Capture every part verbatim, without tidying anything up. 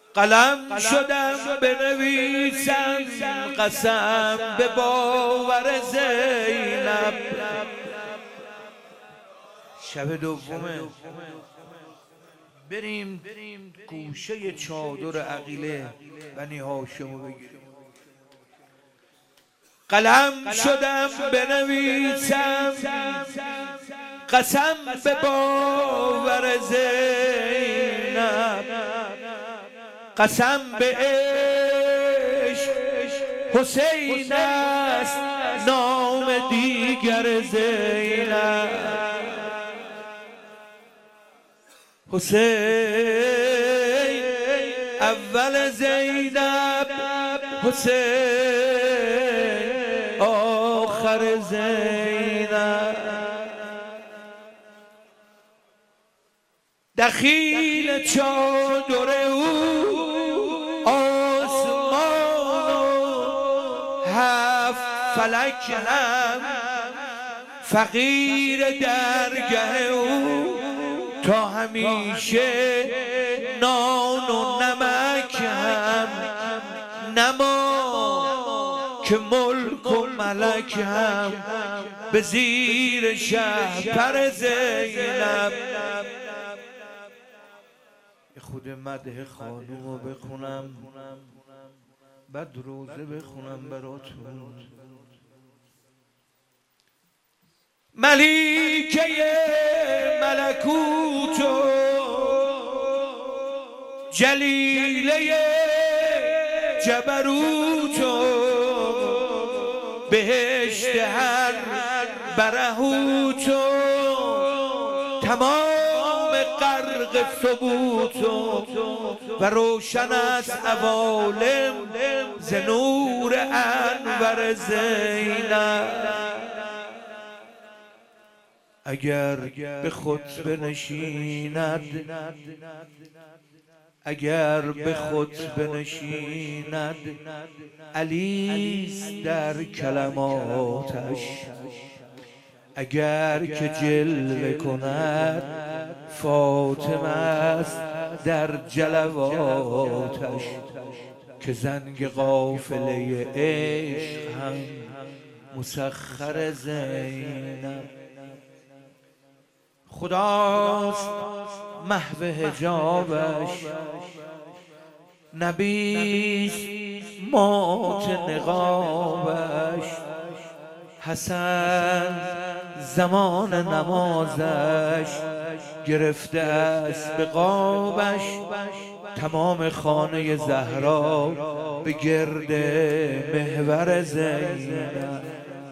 قلم شدم بنویسم قسم به باور زینب. شب دومه بریم گوشه چادر عقیله بنی هاشمو بگیریم. قلم شدم بنویسم قسم به باور زینب، قسم به عشق حسین است نام دیگر زینب. حسین اول زینب، حسین آخر زینب. دخیل چادر او آسمان و هفت فلک هم، فقیر درگه او تا همیشه نان و نمک هم. نما که ملک و ملک هم به زیر شهپر زینب. خود مدح خانومو بخونم بعد روزه بخونم براتون. ملیکه ملکوت و جلیله جبروت و بهشت هر برهوت و تمام غرق ثبوت و روشن است عوالم ز نور انور زینب. اگر به خطبه نشیند، اگر به خطبه نشیند علیست در کلماتش، اگر که جلوه کند فاطمه است در جلواتش. که زنگ قافله عشق هم مسخر زینب. خداست محو حجابش، نبیست مات نقابش. حسن زمان نمازش گرفته است به قابش. تمام خانه زهرا به گرد محور زینب.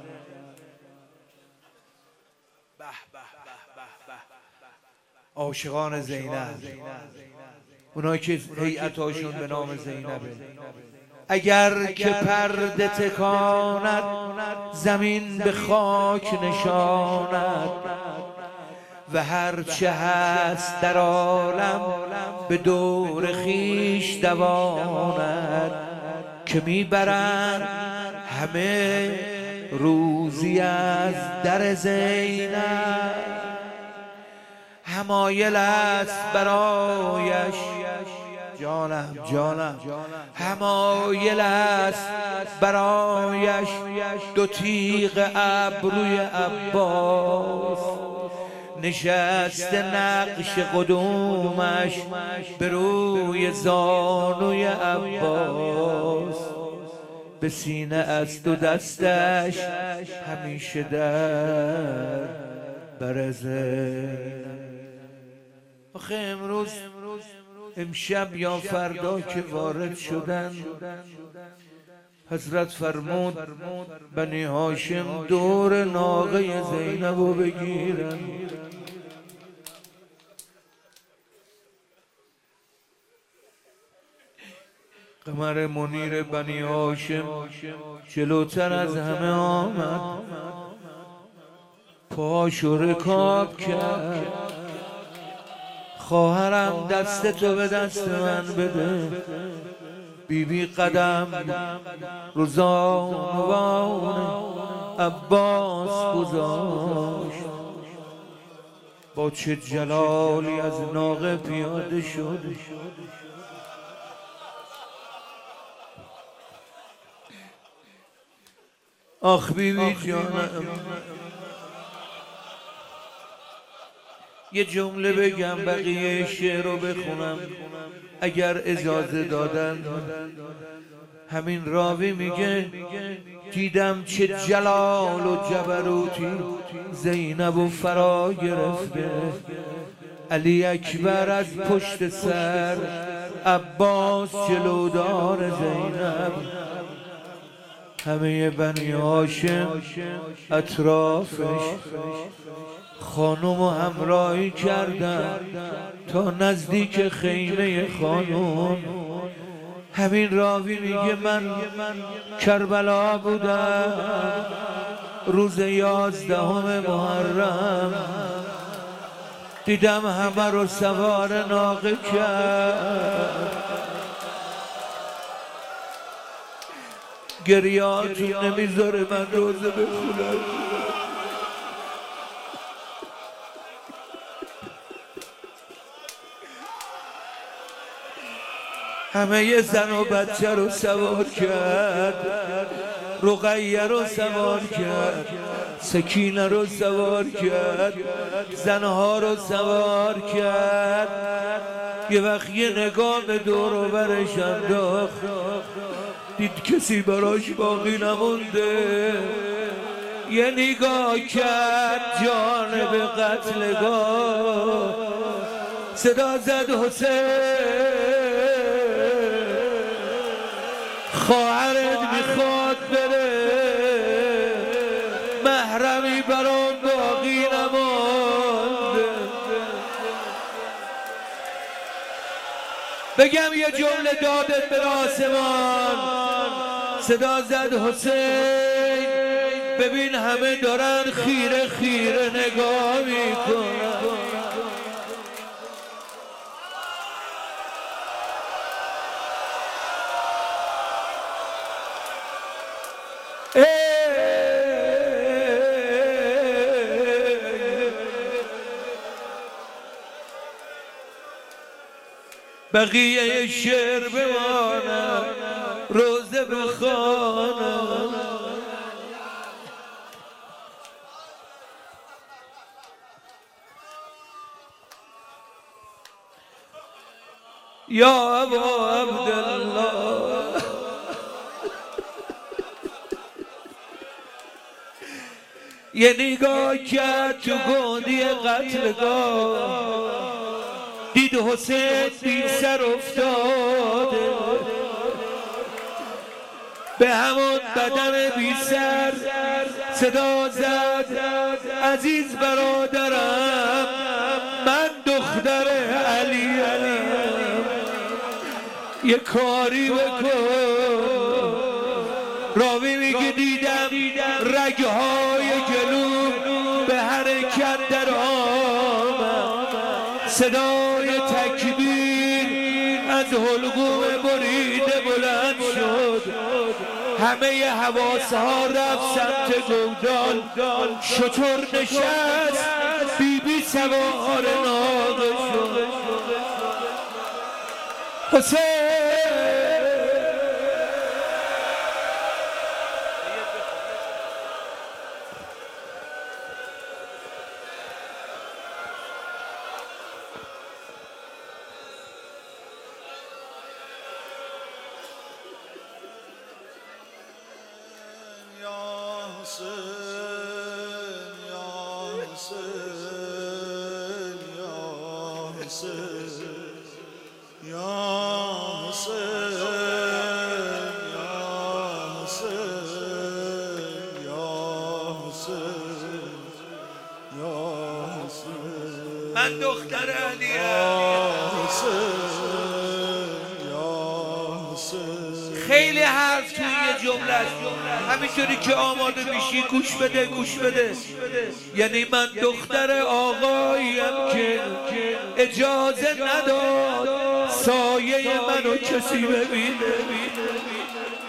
عاشقان زینب، اونایی که هیئتاشون به نام زینبه، اگر که پرده تکاند زمین به خاک نشاند و هر چه هست در عالم به دور خیش دواند. که میبرند همه روزی از در زینب. همایل است برایش جانم جانم، همایل است برایش دو تیغ ابروی عباس. نشسته نقش قدومش به روی زانوی عباس. به سینه از دو دستش همیشه در برزه. آخه امروز امشب یا فردا که وارد شدن حضرت فرمود بنی هاشم دور ناقه زینبو بگیرن. قمر منیر بنی هاشم جلوتر از همه آمد، پاشو رکاب کرد. خواهرم دست تو به دست من بده. بی بی قدم رو زانوان عباس گذاشت. با چه جلالی از ناقه پیاده شد. آخ بیبی جانم، یه جمله بگم بقیه شعر رو بخونم اگر اجازه دادن. همین راوی میگه دیدم چه جلال و جبروتی زینب و فرا گرفته، علی اکبر از پشت سر، عباس جلودار زینب، همه بنی هاشم اطرافش خانم و همراهی کردن تا نزدیک خیمه خانم. همین راوی میگه من کربلا بودم روز یازدهم محرم، دیدم همه رو سوار ناقه کرد، گریاتون نمیذاره من روزه بخونم. همه یه زن و بچه رو سوار کرد، رقیه رو سوار کرد، سکینه رو سوار کرد، زنها رو سوار کرد. یه وقت یه نگاه به دور و برش انداخت، دید کسی براش باقی نمونده، یه نگاه کرد جانب قتلگاه، صدا زد حسین خواهرت میخواد بره، محرمی برام باقی نمانده. بگم یه جمله دادت به آسمان، صدا زد حسین ببین همه دارن خیره خیره نگاه میکنن. بقیه شعر بمانم روزه بخوانم. یا ابا عبدالله یه نگاه کرد تو گودی قتلگاه، دید حسین بی سر افتاده، به همون بدن بی سر صدا زد عزیز برادرم من دختر علی یه کاری بکن. راوی میگه دیدم رگهای جلو به حرکت در آمد، صدای تکبیر از حلقوم بریده بلند شد، همه حواسها رفت سمت گودال، شتر نشست بی بی سوار ناقه شد. حسین من دختر علیم. خیلی حرف توی یه جمله است، همینطوری که آماده میشی گوش بده گوش بده. یعنی من دختر آقاییم که اجازه نداد سایه منو کسی ببینه،